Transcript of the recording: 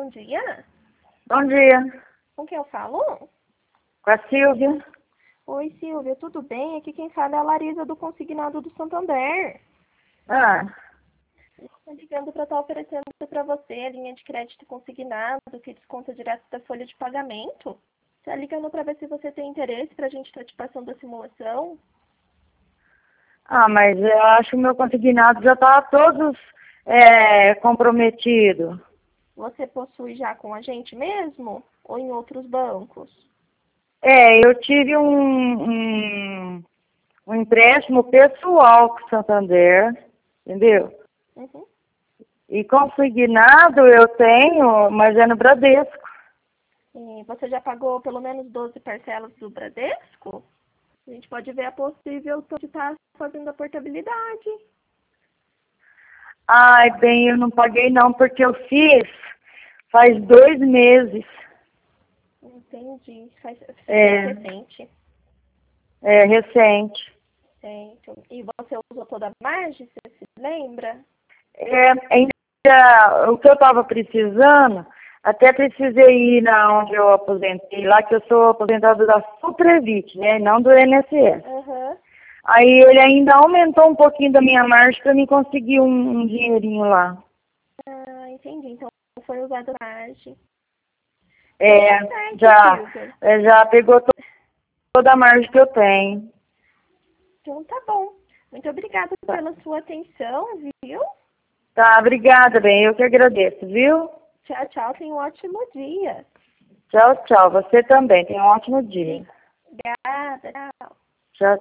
Bom dia. Bom dia, Com quem eu falo? com a Silvia. Oi, Silvia, tudo bem? Aqui quem fala é a Larisa do Consignado do Santander. Ah, Estou ligando para estar oferecendo para você a linha de crédito consignado que desconta direto da folha de pagamento. Está ligando para ver se você tem interesse para a gente estar te passando a simulação. mas eu acho que o meu consignado já está todos comprometido. Você possui já com a gente mesmo ou em outros bancos? Eu tive um empréstimo pessoal com o Santander, entendeu? Uhum. E consignado eu tenho, mas é no Bradesco. E você já pagou pelo menos 12 parcelas do Bradesco? A gente pode ver a possível de estar fazendo a portabilidade. Ai, bem, eu não paguei não, porque eu fiz faz 2 meses. Entendi. Faz É, recente. é recente. Certo. E você usou toda a margem, você se lembra? Ainda o que eu estava precisando, até precisei ir na onde eu aposentei, lá que eu sou aposentada da Suprevit, né, não do INSS. Aham. Aí ele ainda aumentou um pouquinho da minha margem para mim conseguir um dinheirinho lá. Ah, entendi. Então foi usado a margem. Então É, tá certo, já, Silvia. já pegou toda a margem que eu tenho. Então tá bom. Muito obrigada Tá, pela sua atenção, viu? tá, obrigada, bem, eu que agradeço, viu? Tchau, tchau. Tenha um ótimo dia. Tchau, tchau. Você também, tenha um ótimo dia. Obrigada. Tchau.